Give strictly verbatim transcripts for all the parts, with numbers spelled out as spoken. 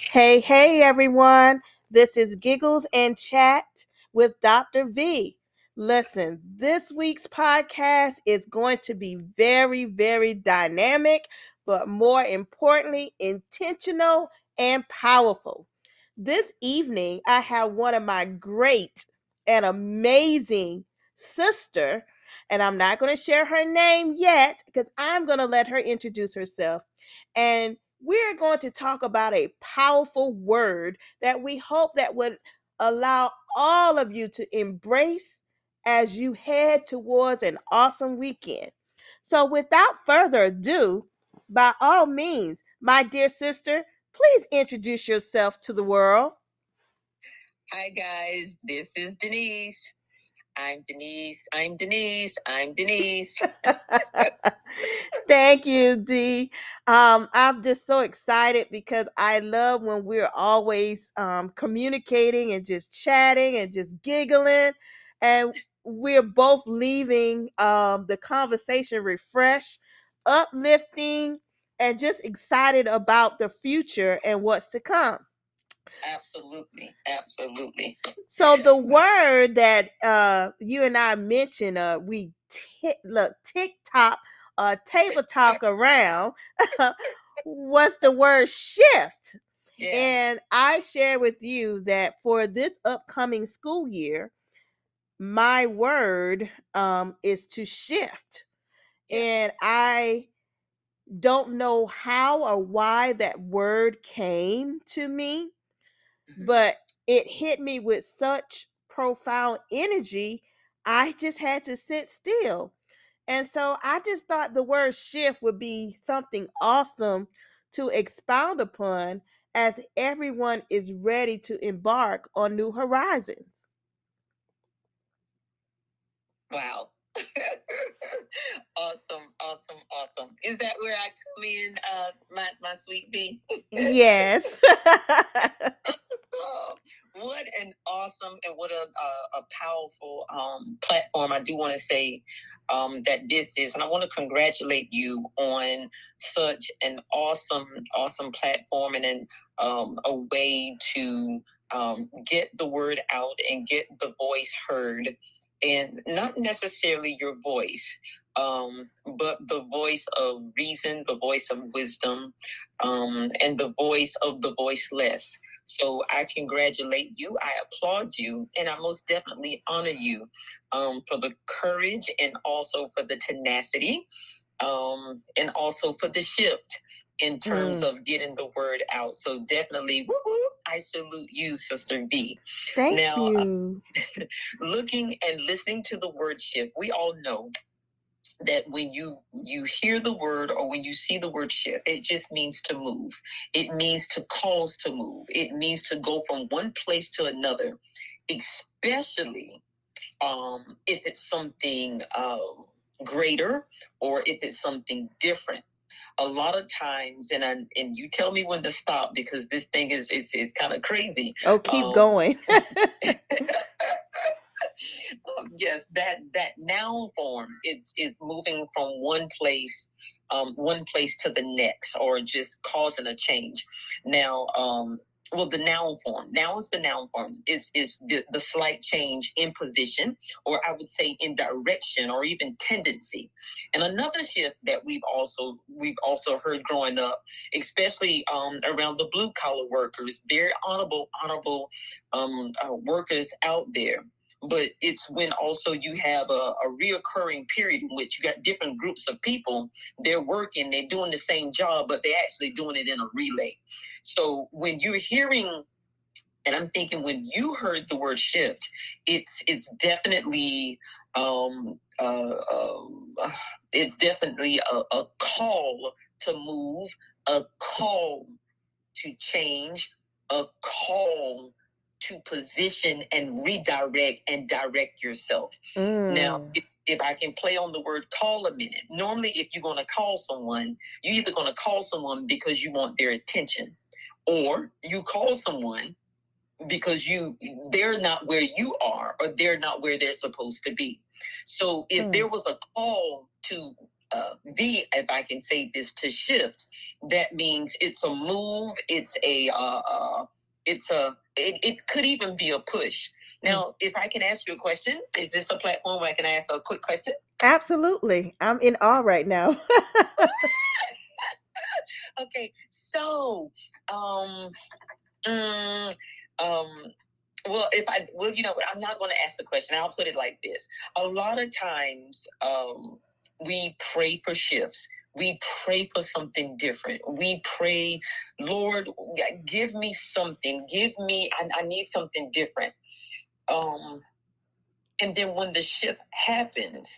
Hey, hey, everyone. This is Giggles and Chat with doctor V. Listen, this week's podcast is going to be very, very dynamic, but more importantly, intentional and powerful. This evening, I have one of my great and amazing sister, and I'm not going to share her name yet because I'm going to let her introduce herself. And we're going to talk about a powerful word that we hope that would allow all of you to embrace as you head towards an awesome weekend. So without further ado, by all means, my dear sister, please introduce yourself to the world. Hi guys, this is Denise. I'm Denise. I'm Denise. I'm Denise. Thank you, Dee. Um, I'm just so excited because I love when we're always um, communicating and just chatting and just giggling, and we're both leaving um, the conversation refreshed, uplifting, and just excited about the future and what's to come. Absolutely, absolutely. So the word that uh, you and I mentioned, uh, we t- look TikTok, uh, table talk around, was the word shift. Yeah. And I share with you that for this upcoming school year, my word um, is to shift. Yeah. And I don't know how or why that word came to me, but it hit me with such profound energy. I just had to sit still. And so I just thought the word shift would be something awesome to expound upon as everyone is ready to embark on new horizons. Wow. Awesome, awesome, awesome. Is that where I come in, uh, my, my sweet bee? Yes. Oh, what an awesome and what a, a, a powerful um, platform. I do want to say um, that this is, and I want to congratulate you on such an awesome, awesome platform and an, um, a way to um, get the word out and get the voice heard. And not necessarily your voice, um, but the voice of reason, the voice of wisdom, um, and the voice of the voiceless. So I congratulate you, I applaud you, and I most definitely honor you um, for the courage and also for the tenacity um, and also for the shift in terms mm. of getting the word out. So definitely, woo-hoo, I salute you, Sister V. Thank now, you. Uh, looking and listening to the word shift, we all know that when you you hear the word or when you see the word shift, it just means to move. It means to cause to move. It means to go from one place to another, especially um, if it's something uh, greater or if it's something different. A lot of times, and I, and you tell me when to stop because this thing is is, is kind of crazy. Oh, keep um, going. um, yes, that that noun form is is moving from one place, um, one place to the next, or just causing a change. Now, um, well, the noun form. Now is the noun form. Is is the, the slight change in position, or I would say in direction, or even tendency. And another shift that we've also we've also heard growing up, especially um, around the blue collar workers, very honorable honorable um, uh, workers out there. But it's when also you have a, a reoccurring period in which you got different groups of people. They're working, they're doing the same job, but they're actually doing it in a relay. So when you're hearing, and I'm thinking when you heard the word shift, it's it's definitely um, uh, uh, it's definitely a, a call to move, a call to change, a call to position and redirect and direct yourself. Mm. Now, if, if I can play on the word call a minute, normally if you're going to call someone, you're either going to call someone because you want their attention, or you call someone because you they're not where you are, or they're not where they're supposed to be. So if mm. there was a call to uh, V, if I can say this, to shift, that means it's a move, it's a, uh, uh, it's a, it, it could even be a push. Now, mm. if I can ask you a question, is this a platform where I can ask a quick question? Absolutely. I'm in awe right now. Okay, so, um, mm, um, well, if I, well, you know what, I'm not going to ask the question. I'll put it like this. A lot of times, um, we pray for shifts. We pray for something different. We pray, Lord, give me something. Give me, I, I need something different. Um, and then when the shift happens,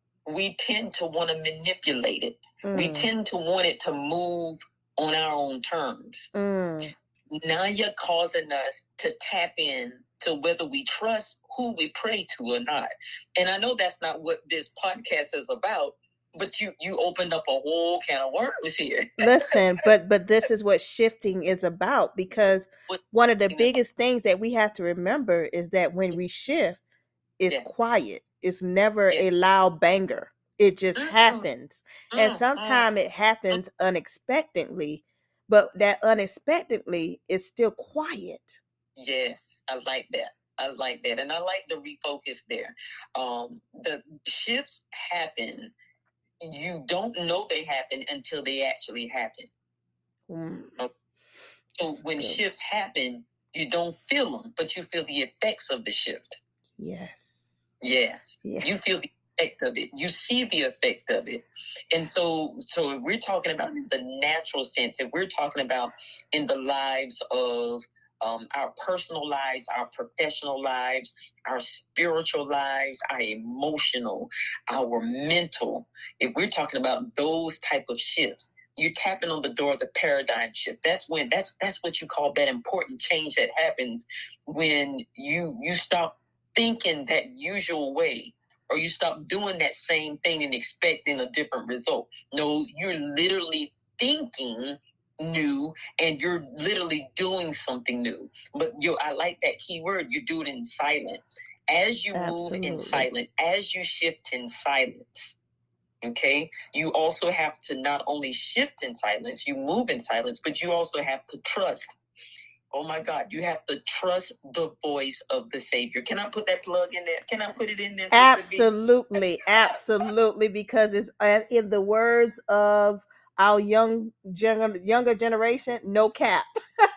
we tend to want to manipulate it. Mm. We tend to want it to move on our own terms. Mm. Now you're causing us to tap in to whether we trust who we pray to or not. And I know that's not what this podcast is about, but you you opened up a whole can of worms here. Listen, but but this is what shifting is about, because one of the biggest things that we have to remember is that when we shift, it's yeah. quiet. It's never yeah. a loud banger. It just mm-hmm. happens. Mm-hmm. And sometimes it happens mm-hmm. unexpectedly, but that unexpectedly is still quiet. Yes, I like that. I like that. And I like the refocus there. Um, the shifts happen. You don't know they happen until they actually happen. Mm. Okay. So That's when good. Shifts happen, you don't feel them, but you feel the effects of the shift. Yes. Yes. Yeah. You feel the effect of it. You see the effect of it. And so, so if we're talking about in the natural sense, if we're talking about in the lives of um, our personal lives, our professional lives, our spiritual lives, our emotional, our mental, if we're talking about those type of shifts, you're tapping on the door of the paradigm shift. That's when that's that's what you call that important change that happens when you you stop thinking that usual way, or you stop doing that same thing and expecting a different result. No, you're literally thinking new and you're literally doing something new. But you I like that key word, you do it in silence. As you Absolutely. Move in silence, as you shift in silence, okay, you also have to not only shift in silence, you move in silence, but you also have to trust. Oh my God, you have to trust the voice of the Savior. Can I put that plug in there? Can I put it in there? Absolutely, absolutely, because it's uh, in the words of our young gen- younger generation, no cap.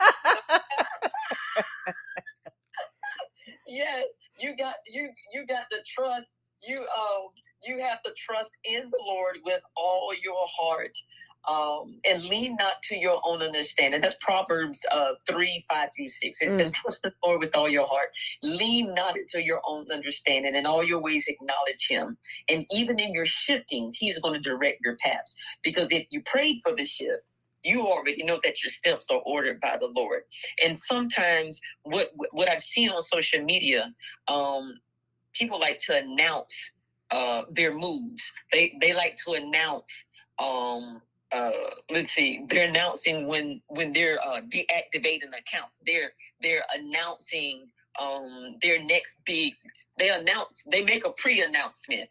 Yes, you got you you got to trust. You um you have to trust in the Lord with all your heart. Um, and lean not to your own understanding. That's Proverbs uh, three, five through six. It mm. says, trust the Lord with all your heart. Lean not into your own understanding. In all your ways acknowledge him. And even in your shifting, he's going to direct your paths. Because if you prayed for the shift, you already know that your steps are ordered by the Lord. And sometimes what what I've seen on social media, um, people like to announce uh, their moves. They they like to announce um, uh, let's see, they're announcing when when they're uh, deactivating accounts. They're they're announcing um, their next big. They announce. They make a pre-announcement.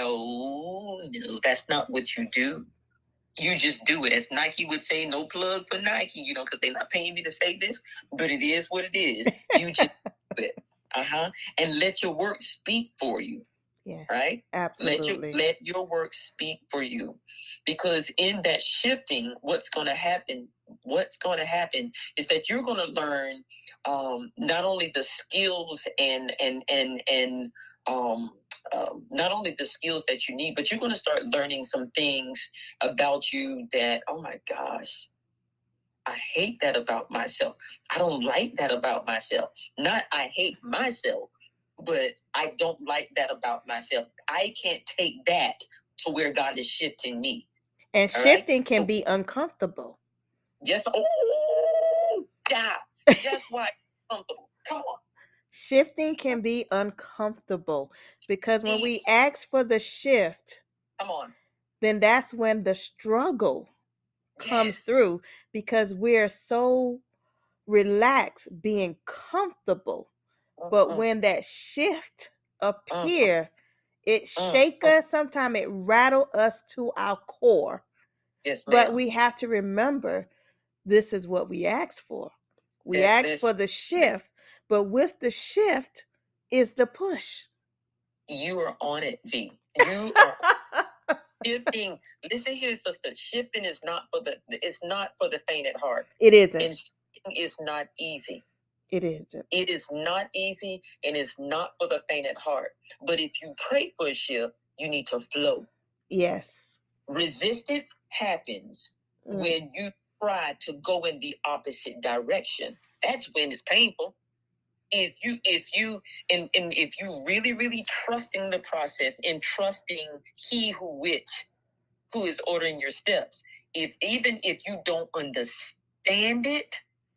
No, no, that's not what you do. You just do it. As Nike would say, no plug for Nike. You know, because they're not paying me to say this, but it is what it is. You just do it. Uh huh. And let your work speak for you. Yes, right? Absolutely. Let, you, let your work speak for you. Because in that shifting, what's going to happen, what's going to happen is that you're going to learn um, not only the skills and, and, and, and, um, um, not only the skills that you need, but you're going to start learning some things about you that, oh my gosh, I hate that about myself. I don't like that about myself. Not I hate myself, but I don't like that about myself. I can't take that to where God is shifting me. And shifting right? can be uncomfortable. Yes. Oh, God. Guess what? Comfortable. Come on. Shifting can be uncomfortable because when we ask for the shift, come on, then that's when the struggle comes yes. through, because we're so relaxed being comfortable. Uh-huh. But when that shift appear, uh-huh. It shake us. Sometimes it rattle us to our core. Yes, but ma'am. we have to remember this is what we asked for. We That asked this- for the shift, but with the shift is the push. You are on it, V. You are shifting. Listen here, sister. Shifting is not for the. It's not for the faint at heart. It isn't. And shifting is not easy. It isn't. It is not easy, and it's not for the faint at heart. But if you pray for a shift, you need to flow. Yes. Resistance happens mm. when you try to go in the opposite direction. That's when it's painful. If you, if you, and, and if you really, really trusting the process and trusting He who which, who is ordering your steps, if even if you don't understand it,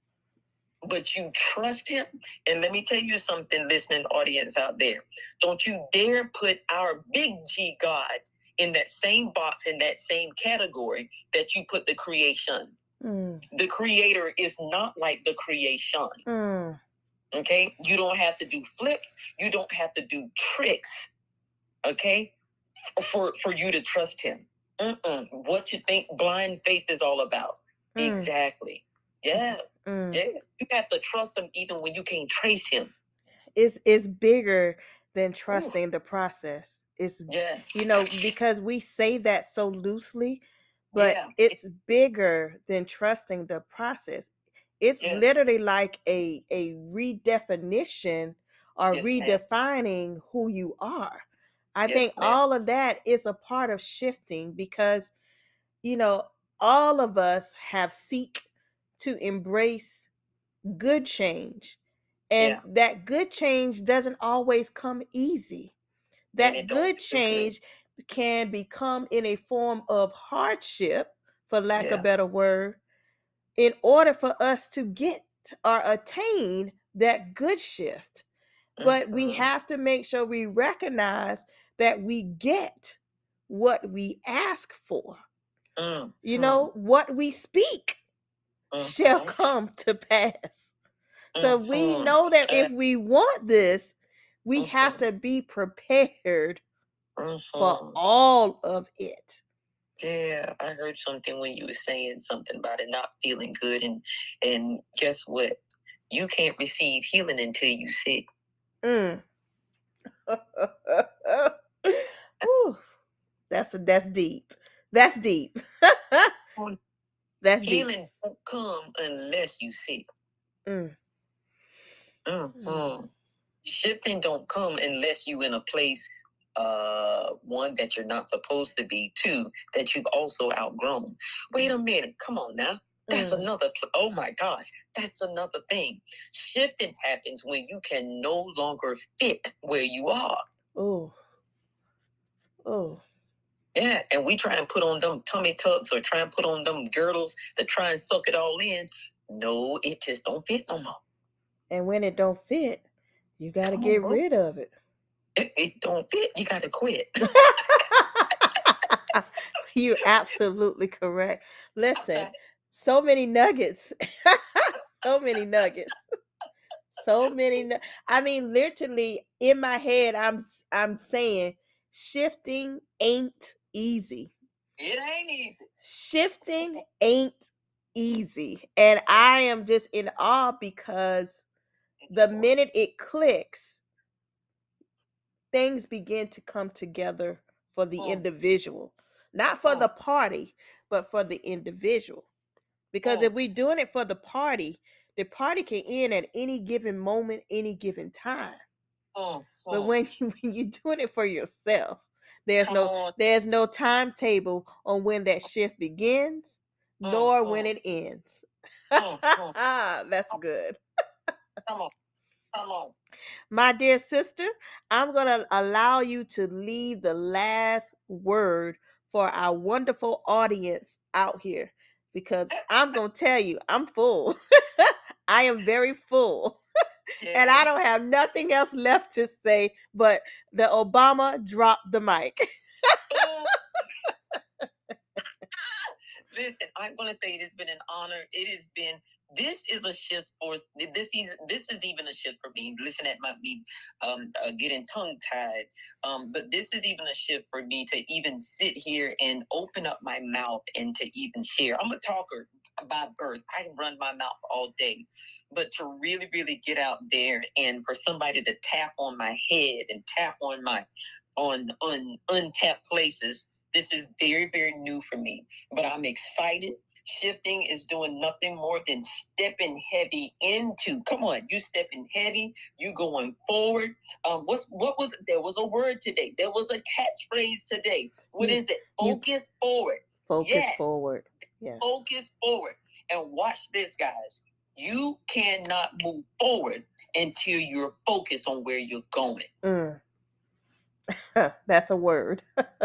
but you trust Him. And let me tell you something, listening audience out there. Don't you dare put our big G God in that same box, in that same category that you put the creation. Mm. The creator is not like the creation. Mm. Okay? You don't have to do flips. You don't have to do tricks. Okay? For, for you to trust Him. Mm-mm. What you think blind faith is all about. Mm. Exactly. Yeah. Mm. Yeah. You have to trust Him even when you can't trace Him. It's, it's bigger than trusting Ooh. The process. It's, yes. you know, because we say that so loosely, but yeah. it's bigger than trusting the process. It's yes. literally like a, a redefinition or yes, redefining ma'am. Who you are. I yes, think ma'am. All of that is a part of shifting because, you know, all of us have seek to embrace good change. And yeah. that good change doesn't always come easy. That good change good. Can become in a form of hardship, for lack yeah. of a better word, in order for us to get or attain that good shift. But mm-hmm. we have to make sure we recognize that we get what we ask for. Mm-hmm. You know, what we speak mm-hmm. shall come to pass. So mm-hmm. we know that if we want this, we mm-hmm. have to be prepared mm-hmm. for all of it. Yeah, I heard something when you were saying something about it not feeling good. And and guess what? You can't receive healing until you sick. Mm. Ooh, that's that's deep. That's deep. That's healing deep. Won't come unless you sick. Mm. Mm-hmm. Mm. Shifting don't come unless you in a place, uh, one, that you're not supposed to be, two, that you've also outgrown. Wait a minute, come on now. That's mm. another, oh my gosh, that's another thing. Shifting happens when you can no longer fit where you are. Oh. Oh. Yeah, and we try and put on them tummy tucks or try and put on them girdles to try and suck it all in. No, it just don't fit no more. And when it don't fit, you got to get on, rid of it. It, it don't fit. You got to quit. You're absolutely correct. Listen, so many nuggets. so many nuggets. So many. Nu- I mean, literally in my head, I'm I'm saying shifting ain't easy. It ain't easy. Shifting ain't easy. And I am just in awe because the minute it clicks, things begin to come together for the mm. individual, not for mm. the party, but for the individual. Because mm. if we're doing it for the party, the party can end at any given moment, any given time. Mm. But when, you, when you're doing it for yourself, there's Come no on. there's no timetable on when that shift begins, mm. nor mm. when it ends. Mm. That's good. Come on. Come on. My dear sister, I'm going to allow you to leave the last word for our wonderful audience out here because I'm going to tell you, I'm full. I am very full. Yeah. And I don't have nothing else left to say, but the Obama dropped the mic. Listen, I'm going to say it has been an honor. It has been this is a shift for this is this is even a shift for me. Listen at my me um uh, getting tongue tied. Um, but this is even a shift for me to even sit here and open up my mouth and to even share. I'm a talker by birth. I can run my mouth all day, but to really, really get out there and for somebody to tap on my head and tap on my on on untapped places, this is very, very new for me. But I'm excited. Shifting is doing nothing more than stepping heavy into. Come on, you stepping heavy. You going forward. Um, what's what was there was a word today? There was a catchphrase today. What You- is it? you- Focus forward. Focus Yes. forward. Yes. Focus forward. And watch this, guys. You cannot move forward until you're focused on where you're going. Mm. That's a word.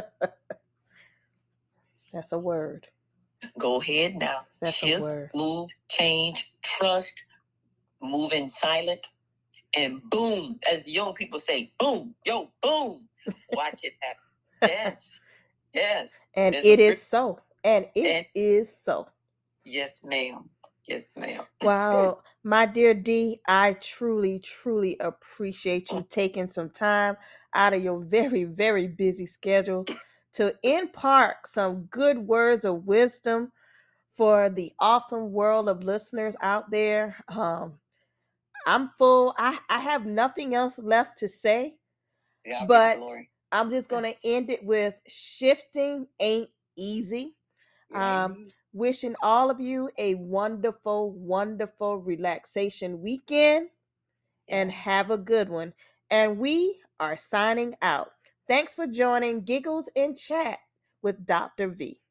That's a word. Go ahead now. That's a Shift, word. move, change, trust, move in silent, and boom, as the young people say, boom, yo, boom. Watch it happen. Yes. Yes. And There's it a is so. And it And- is so. Yes, ma'am. Yes, ma'am. Wow, my dear D, I truly, truly appreciate you taking some time out of your very, very busy schedule to impart some good words of wisdom for the awesome world of listeners out there. Um, I'm full. I, I have nothing else left to say, God be the but glory. I'm just going to end it with shifting ain't easy. Um, wishing all of you a wonderful, wonderful relaxation weekend and have a good one. And we are signing out. Thanks for joining Giggles in Chat with Doctor V.